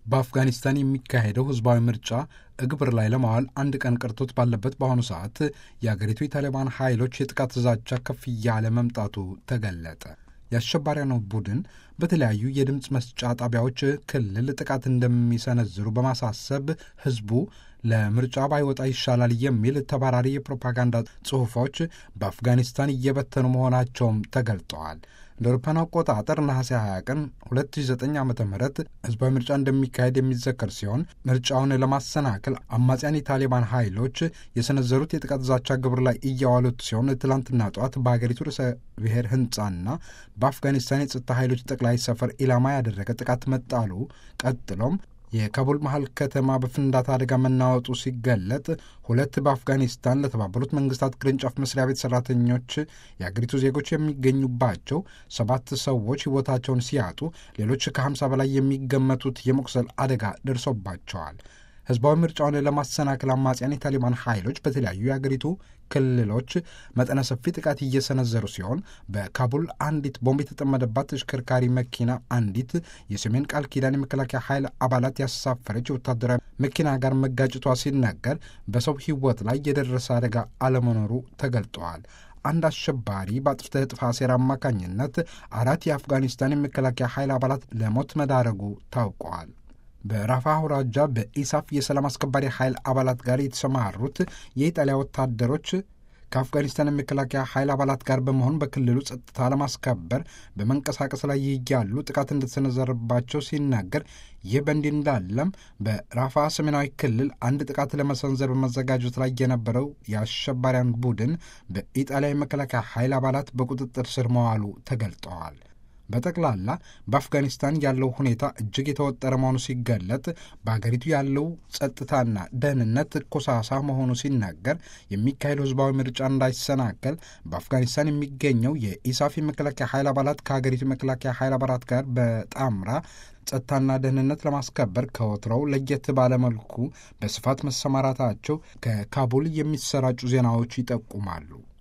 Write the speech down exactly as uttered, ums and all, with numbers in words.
በአፍጋኒስታን የሚካሄደው ህዝባዊ ምርጫ እግብር ላይ ለማዋል አንድ ቀን ቀርቶት ባለበት በአሁኑ ሰዓት የአገሪቱ የታሊባን ኃይሎች የጥቃት ዛቻ ከፍ እያለ መምጣቱ ተገለጠ። የአሸባሪያኑ ቡድን በተለያዩ የድምፅ መስጫ ጣቢያዎች ክልል ጥቃት እንደሚሰነዝሩ በማሳሰብ ህዝቡ ለምርጫ ባይወጣ ይሻላል የሚል ተባራሪ የፕሮፓጋንዳ ጽሑፎች በአፍጋኒስታን እየበተኑ መሆናቸውም ተገልጠዋል። እንደ አውሮፓውያን አቆጣጠር ነሐሴ ሃያ ቀን ሁለት ሺህ ዘጠኝ ዓመተ ምህረት ህዝባዊ ምርጫ እንደሚካሄድ የሚዘከር ሲሆን ምርጫውን ለማሰናከል አማጽያን የታሊባን ኃይሎች የሰነዘሩት የጥቃት ዛቻ ግብር ላይ እያዋሉት ሲሆን ትላንትና ጠዋት በሀገሪቱ ርዕሰ ብሔር ህንጻና በአፍጋኒስታን የጸጥታ ኃይሎች ጠቅላይ ሰፈር ኢላማ ያደረገ ጥቃት መጣሉ ቀጥሎም የካቡል መሀል ከተማ በፍንዳታ አደጋ መናወጡ ሲገለጥ ሁለት በአፍጋኒስታን ለተባበሩት መንግስታት ቅርንጫፍ መስሪያ ቤት ሰራተኞች የአገሪቱ ዜጎች የሚገኙባቸው ሰባት ሰዎች ህይወታቸውን ሲያጡ ሌሎች ከሀምሳ በላይ የሚገመቱት የመቁሰል አደጋ ደርሶባቸዋል። ህዝባዊ ምርጫውን ለማሰናከል አማጽያን የታሊባን ኃይሎች በተለያዩ የአገሪቱ ክልሎች መጠነ ሰፊ ጥቃት እየሰነዘሩ ሲሆን በካቡል አንዲት ቦምብ የተጠመደባት ተሽከርካሪ መኪና አንዲት የሰሜን ቃል ኪዳን የመከላከያ ኃይል አባላት ያሳፈረች ወታደራዊ መኪና ጋር መጋጨቷ ሲነገር በሰው ህይወት ላይ የደረሰ አደጋ አለመኖሩ ተገልጠዋል። አንድ አሸባሪ በአጥፍተ ጥፋ ሴራ አማካኝነት አራት የአፍጋኒስታን የመከላከያ ኃይል አባላት ለሞት መዳረጉ ታውቀዋል። በራፋ አውራጃ በኢሳፍ የሰላም አስከባሪ ኃይል አባላት ጋር የተሰማሩት የኢጣሊያ ወታደሮች ከአፍጋኒስታን የመከላከያ ኃይል አባላት ጋር በመሆን በክልሉ ጸጥታ ለማስከበር በመንቀሳቀስ ላይ እያሉ ጥቃት እንደተሰነዘረባቸው ሲናገር፣ ይህ በእንዲህ እንዳለም በራፋ ሰሜናዊ ክልል አንድ ጥቃት ለመሰንዘር በመዘጋጀት ላይ የነበረው የአሸባሪያን ቡድን በኢጣሊያ የመከላከያ ኃይል አባላት በቁጥጥር ስር መዋሉ ተገልጠዋል። በጠቅላላ በአፍጋኒስታን ያለው ሁኔታ እጅግ የተወጠረ መሆኑ ሲገለጥ በሀገሪቱ ያለው ጸጥታና ደህንነት ኮሳሳ መሆኑ ሲናገር የሚካሄደው ህዝባዊ ምርጫ እንዳይሰናከል በአፍጋኒስታን የሚገኘው የኢሳፍ መከላከያ ኃይል አባላት ከሀገሪቱ መከላከያ ኃይል አባላት ጋር በጣምራ ጸጥታና ደህንነት ለማስከበር ከወትሮው ለየት ባለመልኩ በስፋት መሰማራታቸው ከካቡል የሚሰራጩ ዜናዎች ይጠቁማሉ።